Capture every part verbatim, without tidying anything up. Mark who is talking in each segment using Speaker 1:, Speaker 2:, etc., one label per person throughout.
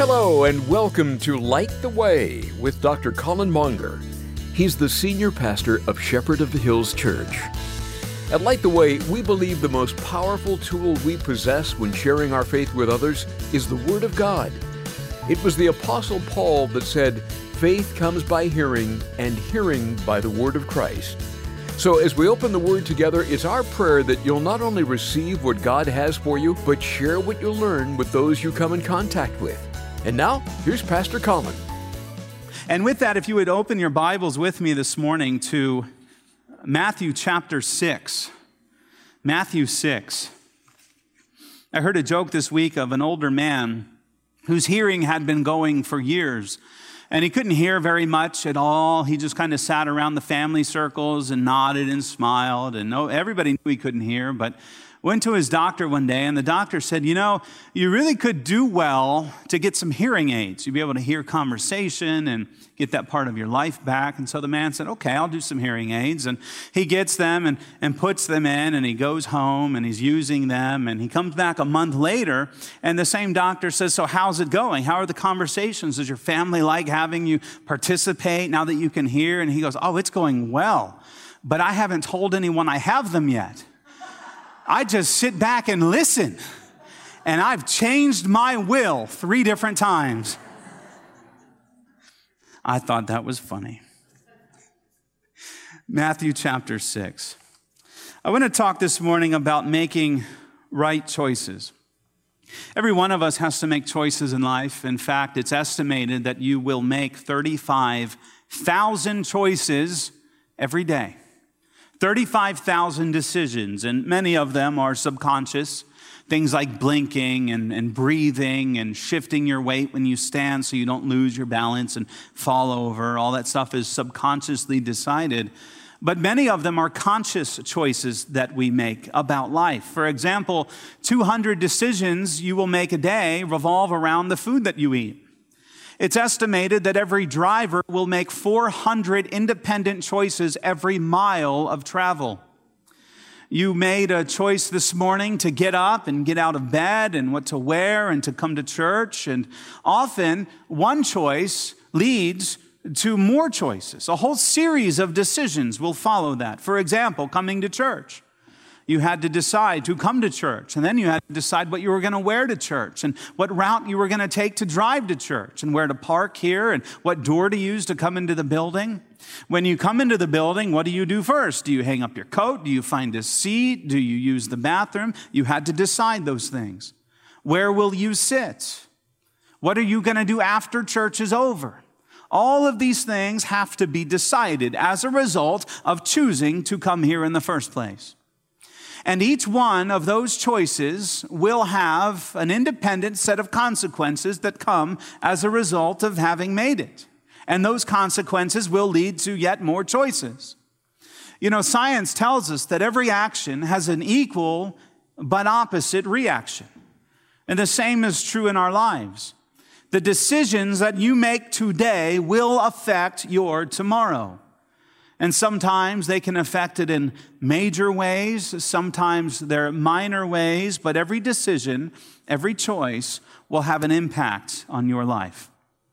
Speaker 1: Hello and welcome to Light the Way with Doctor Colin Monger. He's the senior pastor of Shepherd of the Hills Church. At Light the Way, we believe the most powerful tool we possess when sharing our faith with others is the Word of God. It was the Apostle Paul that said, "Faith comes by hearing, and hearing by the Word of Christ." So as we open the Word together, it's our prayer that you'll not only receive what God has for you, but share what you learn with those you come in contact with. And now, here's Pastor Colin.
Speaker 2: And with that, if you would open your Bibles with me this morning to Matthew chapter six. Matthew six. I heard a joke this week of an older man whose hearing had been going for years. And he couldn't hear very much at all. He just kind of sat around the family circles and nodded and smiled. And no, everybody knew he couldn't hear, but went to his doctor one day, and the doctor said, you know, you really could do well to get some hearing aids. You'd be able to hear conversation and get that part of your life back. And so the man said, okay, I'll do some hearing aids. And he gets them and, and puts them in, and he goes home, and he's using them. And he comes back a month later, and the same doctor says, so how's it going? How are the conversations? Does your family like having you participate now that you can hear? And he goes, oh, it's going well, but I haven't told anyone I have them yet. I just sit back and listen, and I've changed my will three different times. I thought that was funny. Matthew chapter six. I want to talk this morning about making right choices. Every one of us has to make choices in life. In fact, it's estimated that you will make thirty-five thousand choices every day. thirty-five thousand decisions, and many of them are subconscious. Things like blinking and, and breathing and shifting your weight when you stand so you don't lose your balance and fall over. All that stuff is subconsciously decided. But many of them are conscious choices that we make about life. For example, two hundred decisions you will make a day revolve around the food that you eat. It's estimated that every driver will make four hundred independent choices every mile of travel. You made a choice this morning to get up and get out of bed and what to wear and to come to church. And often one choice leads to more choices. A whole series of decisions will follow that. For example, coming to church. You had to decide to come to church, and then you had to decide what you were going to wear to church and what route you were going to take to drive to church and where to park here and what door to use to come into the building. When you come into the building, what do you do first? Do you hang up your coat? Do you find a seat? Do you use the bathroom? You had to decide those things. Where will you sit? What are you going to do after church is over? All of these things have to be decided as a result of choosing to come here in the first place. And each one of those choices will have an independent set of consequences that come as a result of having made it. And those consequences will lead to yet more choices. You know, science tells us that every action has an equal but opposite reaction. And the same is true in our lives. The decisions that you make today will affect your tomorrow. And sometimes they can affect it in major ways. Sometimes they're minor ways. But every decision, every choice will have an impact on your life.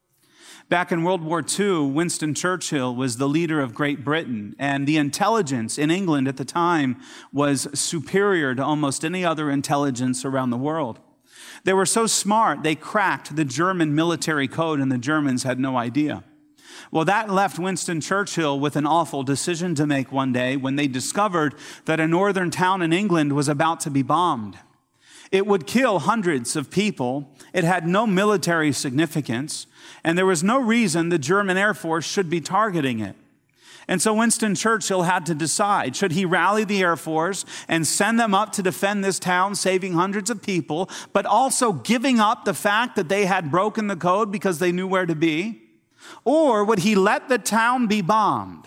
Speaker 2: Back in World War Two, Winston Churchill was the leader of Great Britain. And the intelligence in England at the time was superior to almost any other intelligence around the world. They were so smart, they cracked the German military code, and the Germans had no idea. Well, that left Winston Churchill with an awful decision to make one day when they discovered that a northern town in England was about to be bombed. It would kill hundreds of people. It had no military significance, and there was no reason the German Air Force should be targeting it. And so Winston Churchill had to decide, should he rally the Air Force and send them up to defend this town, saving hundreds of people, but also giving up the fact that they had broken the code because they knew where to be? Or would he let the town be bombed,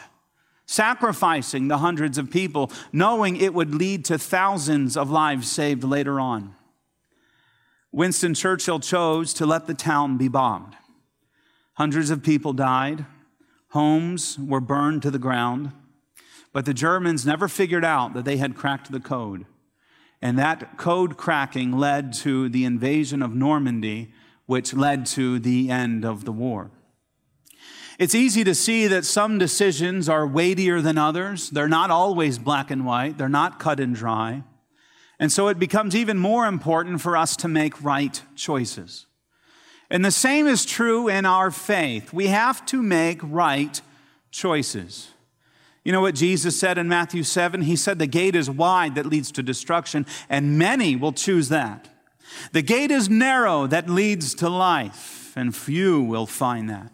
Speaker 2: sacrificing the hundreds of people, knowing it would lead to thousands of lives saved later on? Winston Churchill chose to let the town be bombed. Hundreds of people died. Homes were burned to the ground. But the Germans never figured out that they had cracked the code. And that code cracking led to the invasion of Normandy, which led to the end of the war. It's easy to see that some decisions are weightier than others. They're not always black and white. They're not cut and dry. And so it becomes even more important for us to make right choices. And the same is true in our faith. We have to make right choices. You know what Jesus said in Matthew seven? He said, the gate is wide that leads to destruction, and many will choose that. The gate is narrow that leads to life, and few will find that.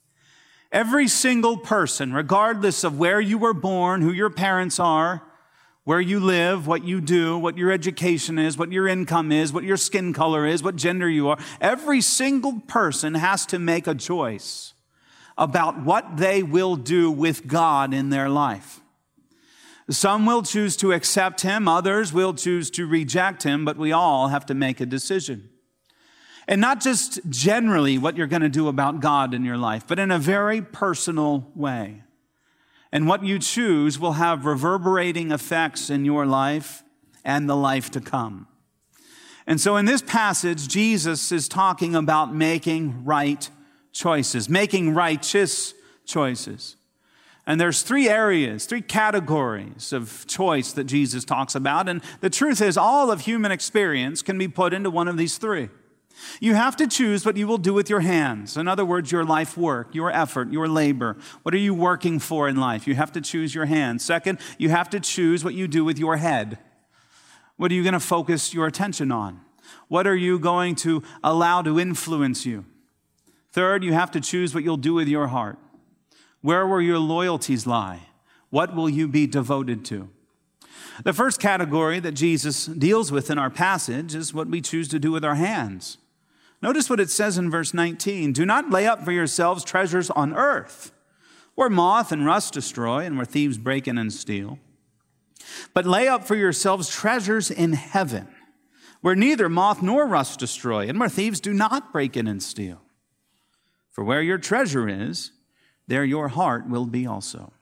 Speaker 2: Every single person, regardless of where you were born, who your parents are, where you live, what you do, what your education is, what your income is, what your skin color is, what gender you are, every single person has to make a choice about what they will do with God in their life. Some will choose to accept Him, others will choose to reject Him, but we all have to make a decision. And not just generally what you're going to do about God in your life, but in a very personal way. And what you choose will have reverberating effects in your life and the life to come. And so in this passage, Jesus is talking about making right choices, making righteous choices. And there's three areas, three categories of choice that Jesus talks about. And the truth is, all of human experience can be put into one of these three. You have to choose what you will do with your hands. In other words, your life work, your effort, your labor. What are you working for in life? You have to choose your hands. Second, you have to choose what you do with your head. What are you going to focus your attention on? What are you going to allow to influence you? Third, you have to choose what you'll do with your heart. Where will your loyalties lie? What will you be devoted to? The first category that Jesus deals with in our passage is what we choose to do with our hands. Notice what it says in verse nineteen. Do not lay up for yourselves treasures on earth, where moth and rust destroy and where thieves break in and steal. But lay up for yourselves treasures in heaven, where neither moth nor rust destroy and where thieves do not break in and steal. For where your treasure is, there your heart will be also.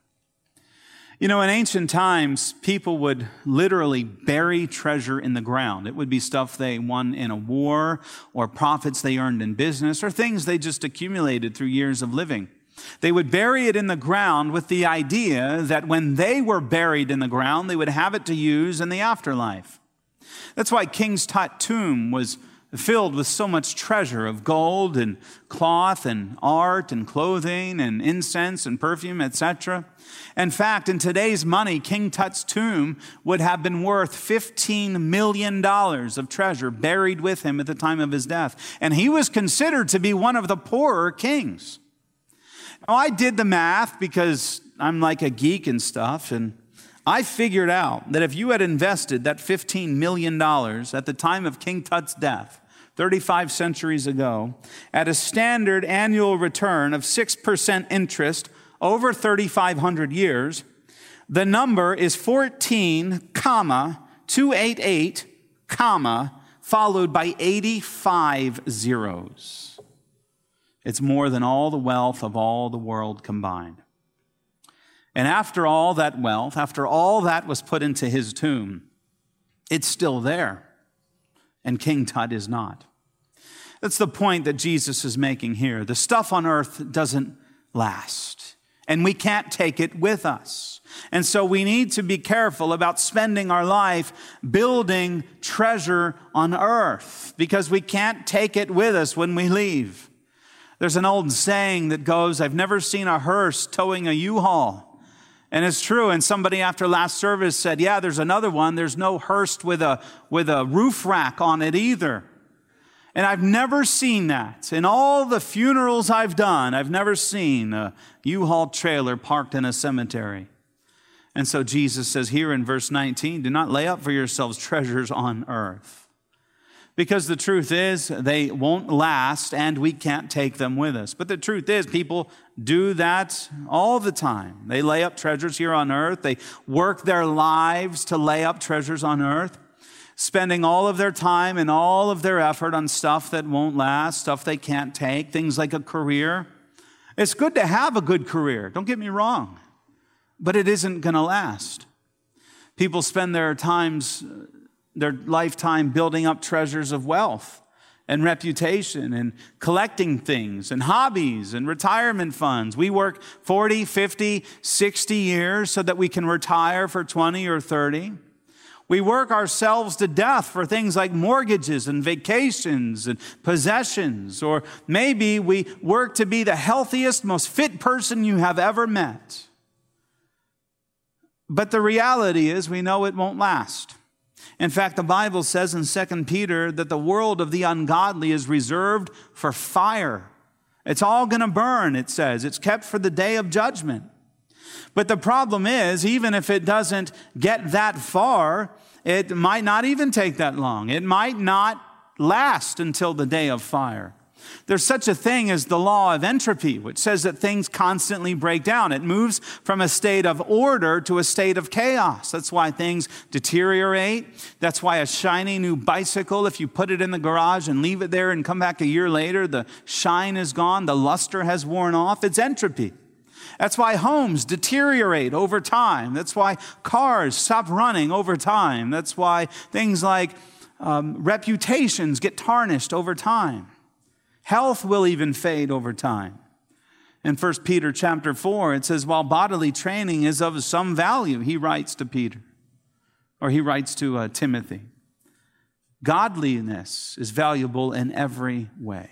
Speaker 2: You know, in ancient times, people would literally bury treasure in the ground. It would be stuff they won in a war, or profits they earned in business, or things they just accumulated through years of living. They would bury it in the ground with the idea that when they were buried in the ground, they would have it to use in the afterlife. That's why King Tut's tomb was filled with so much treasure of gold and cloth and art and clothing and incense and perfume, et cetera. In fact, in today's money, King Tut's tomb would have been worth fifteen million dollars of treasure buried with him at the time of his death. And he was considered to be one of the poorer kings. Now, I did the math because I'm like a geek and stuff, and I figured out that if you had invested that fifteen million dollars at the time of King Tut's death, thirty-five centuries ago, at a standard annual return of six percent interest over thirty-five hundred years, the number is fourteen, two hundred eighty-eight, followed by eighty-five zeros. It's more than all the wealth of all the world combined. And after all that wealth, after all that was put into his tomb, it's still there. And King Tut is not. That's the point that Jesus is making here. The stuff on earth doesn't last, and we can't take it with us. And so we need to be careful about spending our life building treasure on earth, because we can't take it with us when we leave. There's an old saying that goes, I've never seen a hearse towing a U-Haul. And it's true. And somebody after last service said, yeah, there's another one. There's no hearse with a, with a roof rack on it either. And I've never seen that. In all the funerals I've done, I've never seen a U-Haul trailer parked in a cemetery. And so Jesus says here in verse nineteen, do not lay up for yourselves treasures on earth. Because the truth is, they won't last and we can't take them with us. But the truth is, people do that all the time. They lay up treasures here on earth. They work their lives to lay up treasures on earth, spending all of their time and all of their effort on stuff that won't last, stuff they can't take, things like a career. It's good to have a good career, don't get me wrong, but it isn't going to last. People spend their times, their lifetime building up treasures of wealth, and reputation and collecting things and hobbies and retirement funds. We work forty, fifty, sixty years so that we can retire for twenty or thirty. We work ourselves to death for things like mortgages and vacations and possessions. Or maybe we work to be the healthiest, most fit person you have ever met. But the reality is we know it won't last. In fact, the Bible says in Second Peter that the world of the ungodly is reserved for fire. It's all going to burn, it says. It's kept for the day of judgment. But the problem is, even if it doesn't get that far, it might not even take that long. It might not last until the day of fire. There's such a thing as the law of entropy, which says that things constantly break down. It moves from a state of order to a state of chaos. That's why things deteriorate. That's why a shiny new bicycle, if you put it in the garage and leave it there and come back a year later, the shine is gone, the luster has worn off. It's entropy. That's why homes deteriorate over time. That's why cars stop running over time. That's why things like um, reputations get tarnished over time. Health will even fade over time. In First Peter chapter four, it says, while bodily training is of some value, he writes to Peter, or he writes to uh, Timothy, godliness is valuable in every way.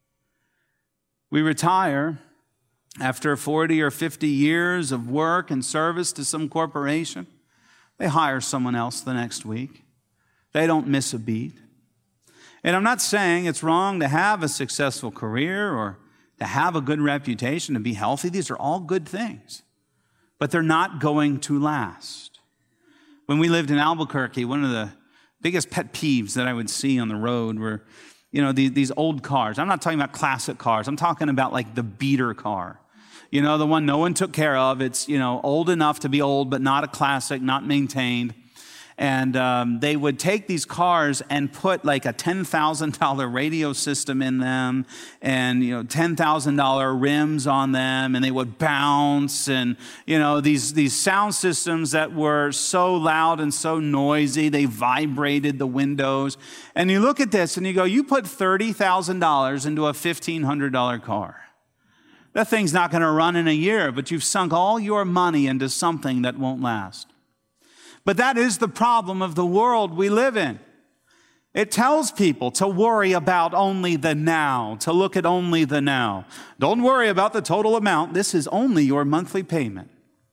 Speaker 2: We retire after forty or fifty years of work and service to some corporation. They hire someone else the next week. They don't miss a beat. And I'm not saying it's wrong to have a successful career or to have a good reputation, to be healthy. These are all good things, but they're not going to last. When we lived in Albuquerque, one of the biggest pet peeves that I would see on the road were, you know, these, these old cars. I'm not talking about classic cars. I'm talking about like the beater car. You know, the one no one took care of. It's, you know, old enough to be old, but not a classic, not maintained. And um, they would take these cars and put like a ten thousand dollars radio system in them and, you know, ten thousand dollars rims on them, and they would bounce and, you know, these, these sound systems that were so loud and so noisy, they vibrated the windows. And you look at this and you go, you put thirty thousand dollars into a fifteen hundred dollars car. That thing's not going to run in a year, but you've sunk all your money into something that won't last. But that is the problem of the world we live in. It tells people to worry about only the now, to look at only the now. Don't worry about the total amount. This is only your monthly payment.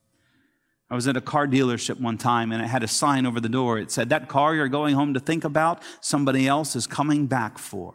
Speaker 2: I was at a car dealership one time, and it had a sign over the door. It said, that car you're going home to think about, somebody else is coming back for.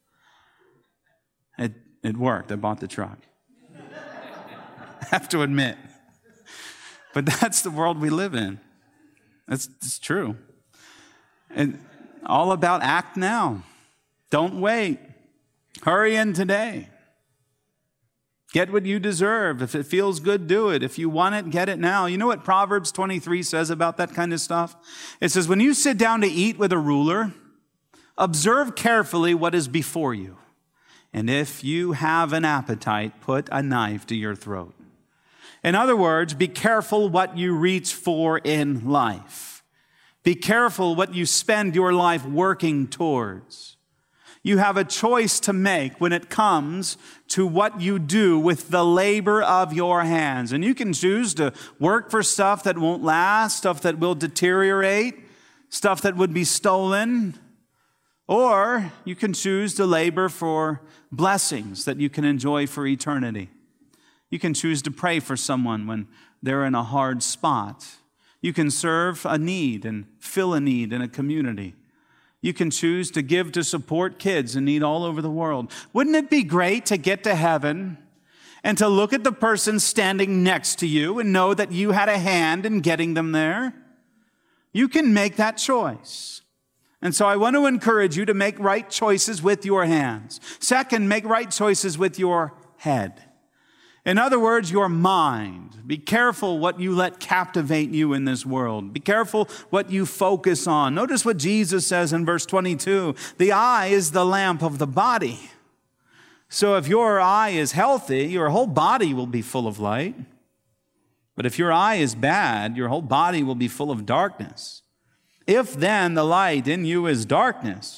Speaker 2: It, it worked. I bought the truck. I have to admit. But that's the world we live in. That's, that's true. And all about act now. Don't wait. Hurry in today. Get what you deserve. If it feels good, do it. If you want it, get it now. You know what Proverbs twenty-three says about that kind of stuff? It says, when you sit down to eat with a ruler, observe carefully what is before you. And if you have an appetite, put a knife to your throat. In other words, be careful what you reach for in life. Be careful what you spend your life working towards. You have a choice to make when it comes to what you do with the labor of your hands. And you can choose to work for stuff that won't last, stuff that will deteriorate, stuff that would be stolen. Or you can choose to labor for blessings that you can enjoy for eternity. You can choose to pray for someone when they're in a hard spot. You can serve a need and fill a need in a community. You can choose to give to support kids in need all over the world. Wouldn't it be great to get to heaven and to look at the person standing next to you and know that you had a hand in getting them there? You can make that choice. And so I want to encourage you to make right choices with your hands. Second, make right choices with your head. In other words, your mind. Be careful what you let captivate you in this world. Be careful what you focus on. Notice what Jesus says in verse twenty-two. The eye is the lamp of the body. So if your eye is healthy, your whole body will be full of light. But if your eye is bad, your whole body will be full of darkness. If then the light in you is darkness,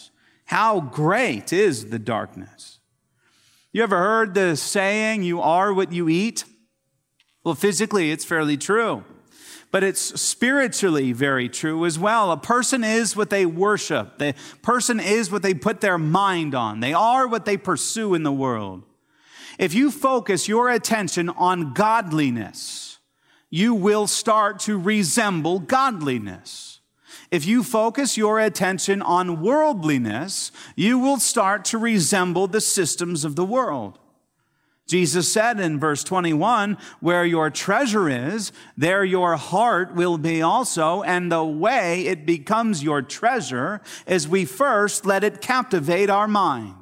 Speaker 2: How great is the darkness? You ever heard the saying, you are what you eat? Well, physically, it's fairly true. But it's spiritually very true as well. A person is what they worship. The person is what they put their mind on. They are what they pursue in the world. If you focus your attention on godliness, you will start to resemble godliness. If you focus your attention on worldliness, you will start to resemble the systems of the world. Jesus said in verse twenty-one, where your treasure is, there your heart will be also. And the way it becomes your treasure is we first let it captivate our mind.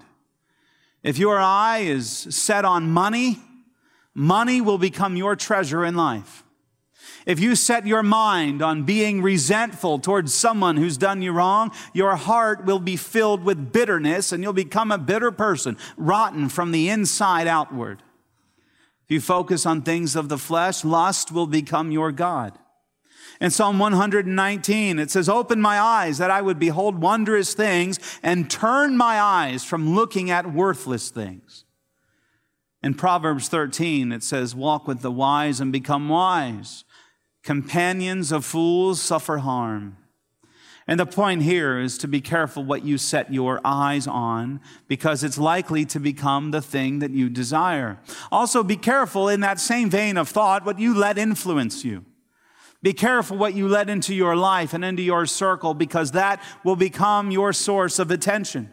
Speaker 2: If your eye is set on money, money will become your treasure in life. If you set your mind on being resentful towards someone who's done you wrong, your heart will be filled with bitterness and you'll become a bitter person, rotten from the inside outward. If you focus on things of the flesh, lust will become your God. In Psalm one nineteen, it says, open my eyes that I would behold wondrous things and turn my eyes from looking at worthless things. In Proverbs thirteen, it says, walk with the wise and become wise. Companions of fools suffer harm. And the point here is to be careful what you set your eyes on, because it's likely to become the thing that you desire. Also, be careful in that same vein of thought what you let influence you. Be careful what you let into your life and into your circle, because that will become your source of attention.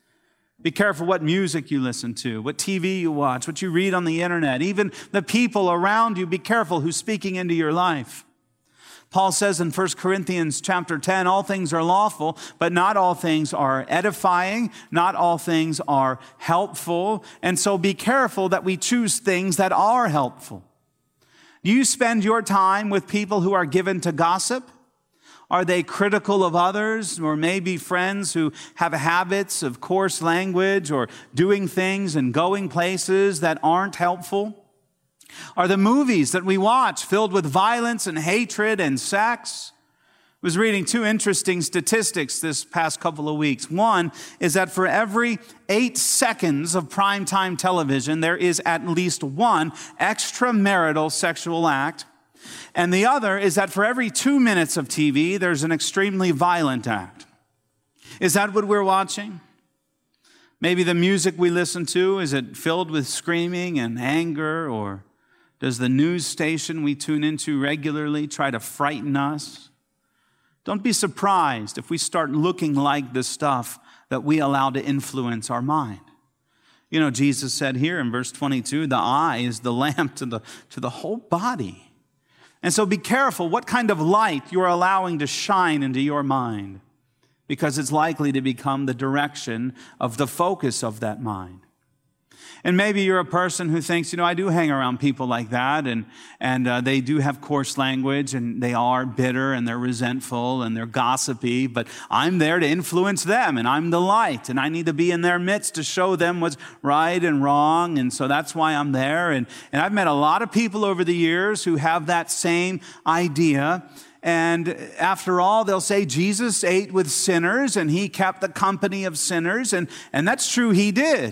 Speaker 2: Be careful what music you listen to, what T V you watch, what you read on the internet, even the people around you. Be careful who's speaking into your life. Paul says in First Corinthians chapter ten, all things are lawful, but not all things are edifying. Not all things are helpful. And so be careful that we choose things that are helpful. Do you spend your time with people who are given to gossip? Are they critical of others, or maybe friends who have habits of coarse language or doing things and going places that aren't helpful? Are the movies that we watch filled with violence and hatred and sex? I was reading two interesting statistics this past couple of weeks. One is that for every eight seconds of primetime television, there is at least one extramarital sexual act. And the other is that for every two minutes of T V, there's an extremely violent act. Is that what we're watching? Maybe the music we listen to, is it filled with screaming and anger? Or does the news station we tune into regularly try to frighten us? Don't be surprised if we start looking like the stuff that we allow to influence our mind. You know, Jesus said here in verse twenty-two, the eye is the lamp to the, to the whole body. And so be careful what kind of light you're allowing to shine into your mind, because it's likely to become the direction of the focus of that mind. And maybe you're a person who thinks, you know, I do hang around people like that, and, and uh, they do have coarse language, and they are bitter, and they're resentful, and they're gossipy, but I'm there to influence them, and I'm the light, and I need to be in their midst to show them what's right and wrong, and so that's why I'm there. And, and I've met a lot of people over the years who have that same idea. And after all, they'll say Jesus ate with sinners, and he kept the company of sinners, and, and that's true, he did.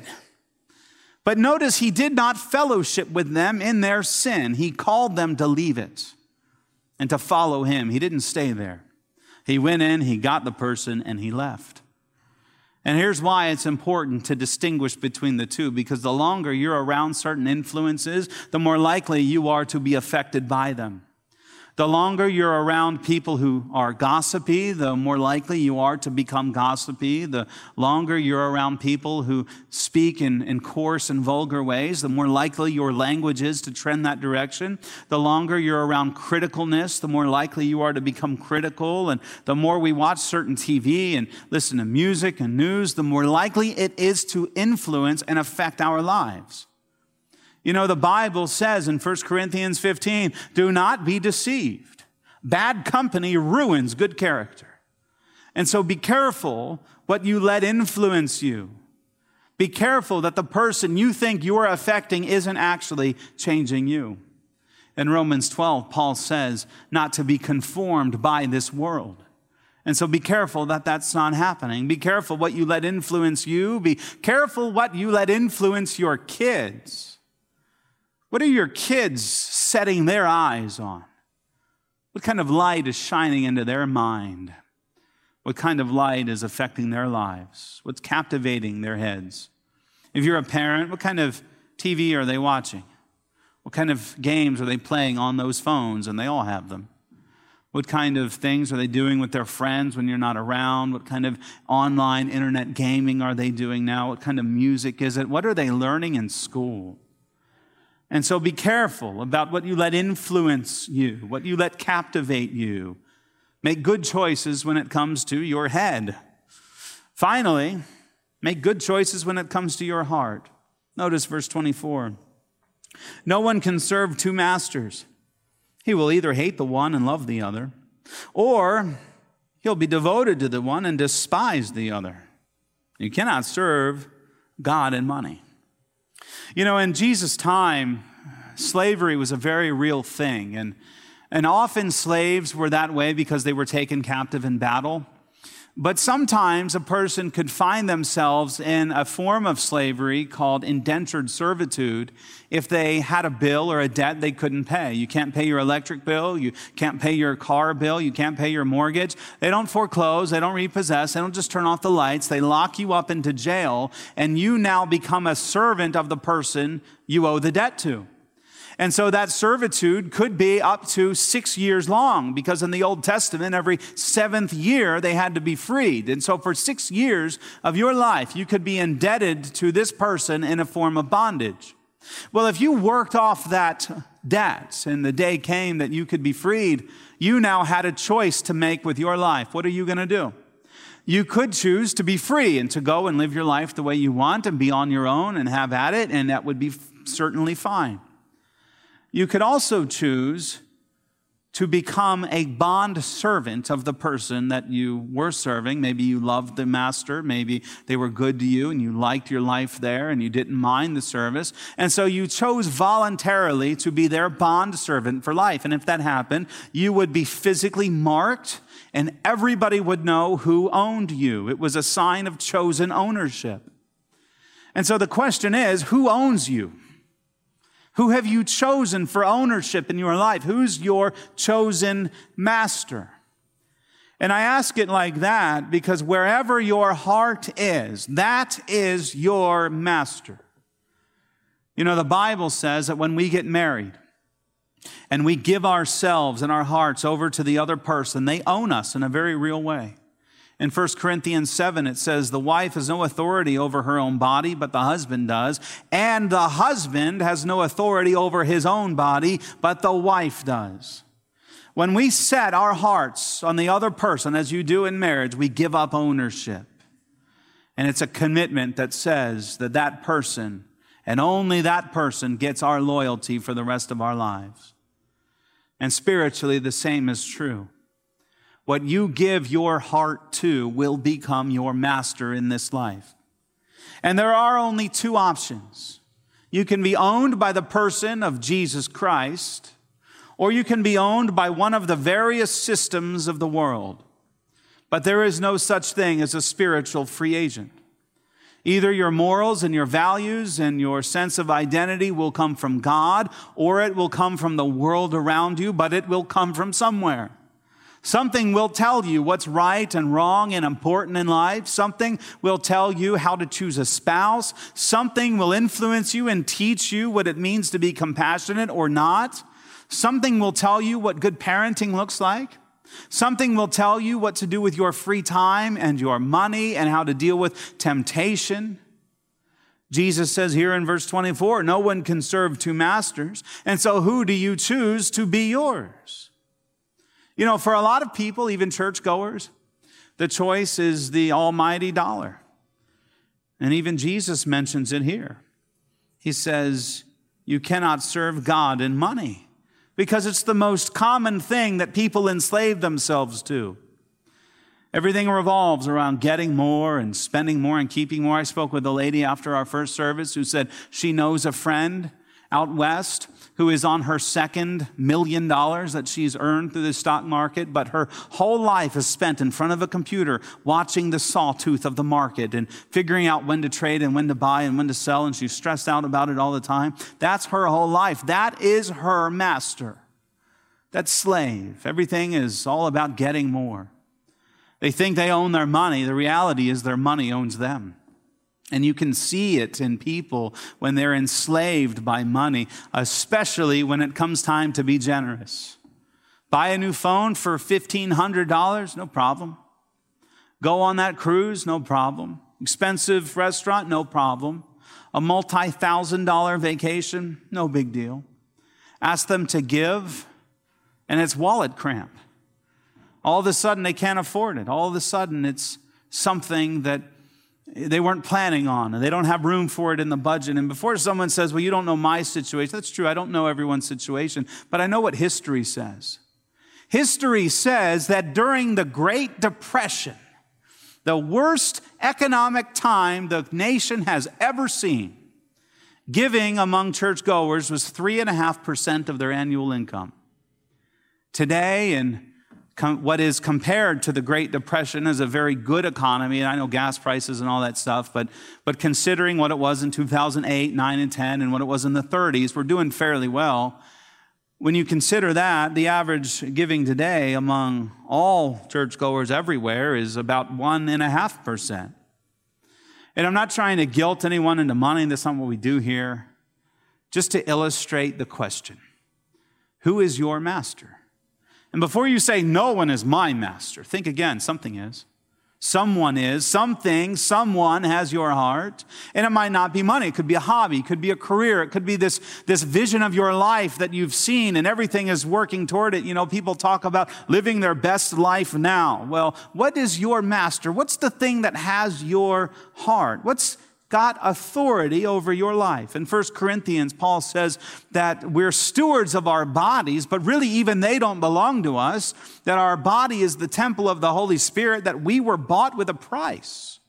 Speaker 2: But notice he did not fellowship with them in their sin. He called them to leave it and to follow him. He didn't stay there. He went in, he got the person, and he left. And here's why it's important to distinguish between the two, because the longer you're around certain influences, the more likely you are to be affected by them. The longer you're around people who are gossipy, the more likely you are to become gossipy. The longer you're around people who speak in, in coarse and vulgar ways, the more likely your language is to trend that direction. The longer you're around criticalness, the more likely you are to become critical. And the more we watch certain T V and listen to music and news, the more likely it is to influence and affect our lives. You know, the Bible says in First Corinthians fifteen, do not be deceived. Bad company ruins good character. And so be careful what you let influence you. Be careful that the person you think you are affecting isn't actually changing you. In Romans twelve, Paul says not to be conformed by this world. And so be careful that that's not happening. Be careful what you let influence you. Be careful what you let influence your kids. What are your kids setting their eyes on? What kind of light is shining into their mind? What kind of light is affecting their lives? What's captivating their heads? If you're a parent, what kind of T V are they watching? What kind of games are they playing on those phones? And they all have them. What kind of things are they doing with their friends when you're not around? What kind of online internet gaming are they doing now? What kind of music is it? What are they learning in school? And so be careful about what you let influence you, what you let captivate you. Make good choices when it comes to your head. Finally, make good choices when it comes to your heart. Notice verse twenty-four. No one can serve two masters. He will either hate the one and love the other, or he'll be devoted to the one and despise the other. You cannot serve God and money. You know, in Jesus' time, slavery was a very real thing, and, and often slaves were that way because they were taken captive in battle. But sometimes a person could find themselves in a form of slavery called indentured servitude if they had a bill or a debt they couldn't pay. You can't pay your electric bill, you can't pay your car bill, you can't pay your mortgage. They don't foreclose, they don't repossess, they don't just turn off the lights, they lock you up into jail, and you now become a servant of the person you owe the debt to. And so that servitude could be up to six years long, because in the Old Testament, every seventh year they had to be freed. And so for six years of your life, you could be indebted to this person in a form of bondage. Well, if you worked off that debt and the day came that you could be freed, you now had a choice to make with your life. What are you going to do? You could choose to be free and to go and live your life the way you want and be on your own and have at it, and that would be certainly fine. You could also choose to become a bond servant of the person that you were serving. Maybe you loved the master. Maybe they were good to you and you liked your life there and you didn't mind the service. And so you chose voluntarily to be their bond servant for life. And if that happened, you would be physically marked and everybody would know who owned you. It was a sign of chosen ownership. And so the question is, who owns you? Who have you chosen for ownership in your life? Who's your chosen master? And I ask it like that because wherever your heart is, that is your master. You know, the Bible says that when we get married and we give ourselves and our hearts over to the other person, they own us in a very real way. In First Corinthians seven, it says, the wife has no authority over her own body, but the husband does. And the husband has no authority over his own body, but the wife does. When we set our hearts on the other person, as you do in marriage, we give up ownership. And it's a commitment that says that that person, and only that person, gets our loyalty for the rest of our lives. And spiritually, the same is true. What you give your heart to will become your master in this life. And there are only two options. You can be owned by the person of Jesus Christ, or you can be owned by one of the various systems of the world. But there is no such thing as a spiritual free agent. Either your morals and your values and your sense of identity will come from God, or it will come from the world around you, but it will come from somewhere. Something will tell you what's right and wrong and important in life. Something will tell you how to choose a spouse. Something will influence you and teach you what it means to be compassionate or not. Something will tell you what good parenting looks like. Something will tell you what to do with your free time and your money and how to deal with temptation. Jesus says here in verse twenty-four, no one can serve two masters. And so who do you choose to be yours? You know, for a lot of people, even churchgoers, the choice is the almighty dollar. And even Jesus mentions it here. He says, you cannot serve God and money, because it's the most common thing that people enslave themselves to. Everything revolves around getting more and spending more and keeping more. I spoke with a lady after our first service who said she knows a friend, out west who is on her second million dollars that she's earned through the stock market, but her whole life is spent in front of a computer watching the sawtooth of the market and figuring out when to trade and when to buy and when to sell, and she's stressed out about it all the time. That's her whole life. That is her master. That slave. Everything is all about getting more. They think they own their money. The reality is their money owns them. And you can see it in people when they're enslaved by money, especially when it comes time to be generous. Buy a new phone for fifteen hundred dollars, no problem. Go on that cruise, no problem. Expensive restaurant, no problem. A multi-thousand dollar vacation, no big deal. Ask them to give, and it's wallet cramp. All of a sudden, they can't afford it. All of a sudden, it's something that they weren't planning on, and they don't have room for it in the budget. And before someone says, well, you don't know my situation, that's true. I don't know everyone's situation, but I know what history says. History says that during the Great Depression, the worst economic time the nation has ever seen, giving among churchgoers was three point five percent of their annual income. Today, in what is compared to the Great Depression as a very good economy, and I know gas prices and all that stuff, but, but considering what it was in two thousand eight, nine, and ten, and what it was in the thirties, we're doing fairly well. When you consider that, the average giving today among all churchgoers everywhere is about one point five percent. And I'm not trying to guilt anyone into money. That's not what we do here. Just to illustrate the question, who is your master? And before you say, no one is my master, think again, something is. Someone is, something, someone has your heart. And it might not be money. It could be a hobby. It could be a career. It could be this, this vision of your life that you've seen and everything is working toward it. You know, people talk about living their best life now. Well, what is your master? What's the thing that has your heart? What's got authority over your life? In First Corinthians, Paul says that we're stewards of our bodies, but really even they don't belong to us, that our body is the temple of the Holy Spirit, that we were bought with a price.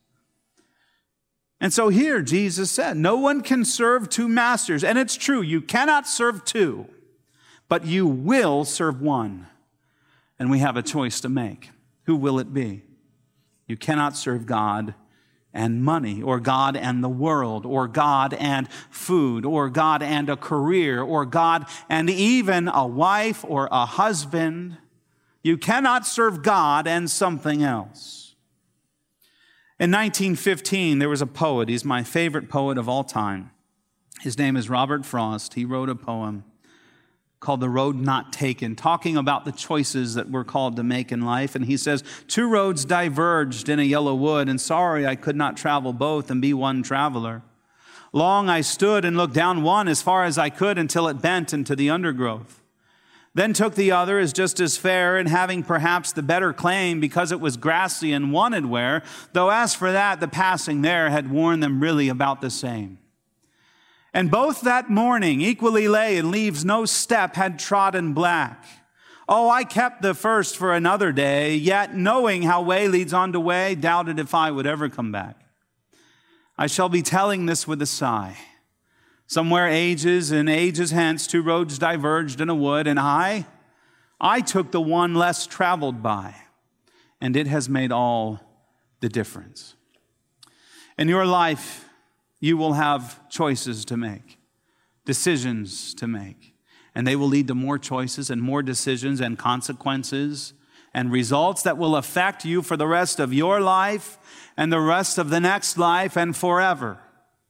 Speaker 2: And so here Jesus said, no one can serve two masters. And it's true, you cannot serve two, but you will serve one. And we have a choice to make. Who will it be? You cannot serve God and money, or God and the world, or God and food, or God and a career, or God and even a wife or a husband. You cannot serve God and something else. In nineteen fifteen, there was a poet. He's my favorite poet of all time. His name is Robert Frost. He wrote a poem called The Road Not Taken, talking about the choices that we're called to make in life. And he says, two roads diverged in a yellow wood, and sorry I could not travel both and be one traveler. Long I stood and looked down one as far as I could until it bent into the undergrowth. Then took the other as just as fair, and having perhaps the better claim because it was grassy and wanted wear, though as for that, the passing there had worn them really about the same. And both that morning equally lay, and leaves no step had trodden black. Oh, I kept the first for another day, yet knowing how way leads on to way, doubted if I would ever come back. I shall be telling this with a sigh. Somewhere ages and ages hence, two roads diverged in a wood, and I, I took the one less traveled by, and it has made all the difference. In your life, you will have choices to make, decisions to make, and they will lead to more choices and more decisions and consequences and results that will affect you for the rest of your life and the rest of the next life and forever.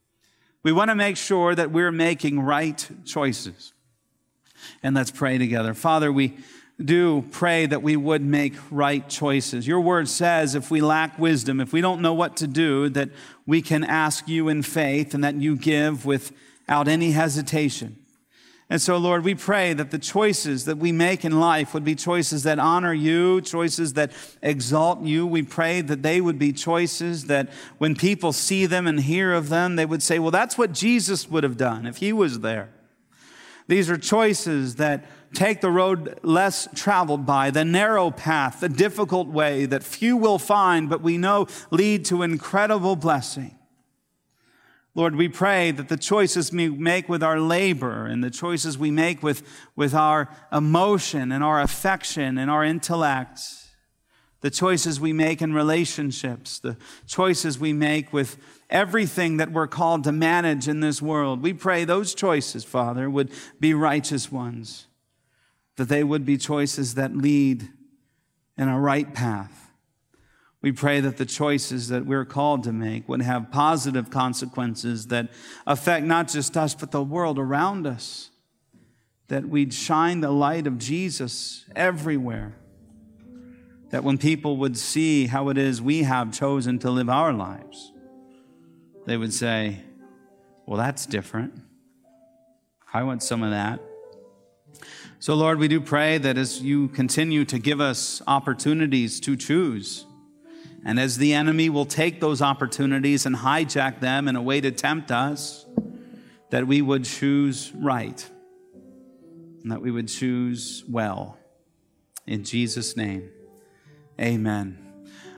Speaker 2: We want to make sure that we're making right choices. And let's pray together. Father, we do pray that we would make right choices. Your word says if we lack wisdom, if we don't know what to do, that we can ask you in faith and that you give without any hesitation. And so, Lord, we pray that the choices that we make in life would be choices that honor you, choices that exalt you. We pray that they would be choices that when people see them and hear of them, they would say, well, that's what Jesus would have done if he was there. These are choices that take the road less traveled by, the narrow path, the difficult way that few will find, but we know lead to incredible blessing. Lord, we pray that the choices we make with our labor and the choices we make with, with our emotion and our affection and our intellect, the choices we make in relationships, the choices we make with everything that we're called to manage in this world, we pray those choices, Father, would be righteous ones, that they would be choices that lead in a right path. We pray that the choices that we're called to make would have positive consequences that affect not just us, but the world around us. That we'd shine the light of Jesus everywhere. That when people would see how it is we have chosen to live our lives, they would say, well, that's different. I want some of that. So, Lord, we do pray that as you continue to give us opportunities to choose, and as the enemy will take those opportunities and hijack them in a way to tempt us, that we would choose right and that we would choose well. In Jesus' name, amen.